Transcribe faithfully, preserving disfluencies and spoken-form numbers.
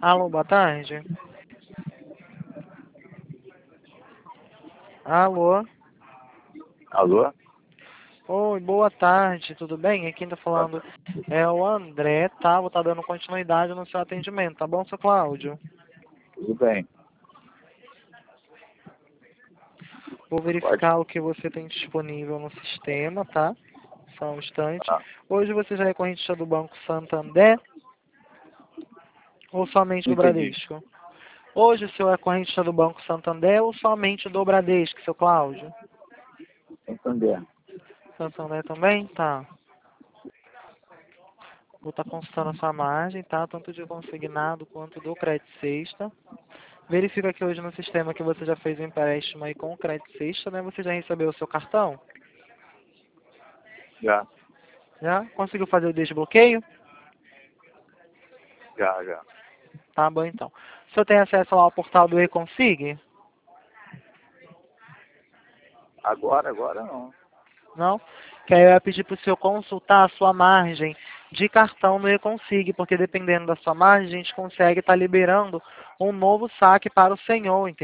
Alô, boa tarde. Alô. Alô? Oi, boa tarde, tudo bem? Aqui quem tá falando é o André, tá? Vou estar dando continuidade no seu atendimento, tá bom, seu Cláudio? Tudo bem. Vou Pode? verificar o que você tem disponível no sistema, tá? Só um instante. Ah, Hoje você já é correntista do Banco Santander ou somente não do entendi. Bradesco? Hoje o senhor é correntista do Banco Santander ou somente do Bradesco, seu Cláudio? Entender. Santander também? Tá. Vou estar consultando a sua margem, tá? Tanto de consignado quanto do crédito sexta. Verifica aqui hoje no sistema que você já fez o empréstimo aí com o crédito sexta, né? Você já recebeu o seu cartão? Já, Já? Conseguiu fazer o desbloqueio? já, já. Tá bom, então. O senhor tem acesso lá ao portal do Reconsig? Agora, agora não. Não? Que aí eu ia pedir para o senhor consultar a sua margem de cartão no Reconsig, porque dependendo da sua margem, a gente consegue estar liberando um novo saque para o senhor, entendeu?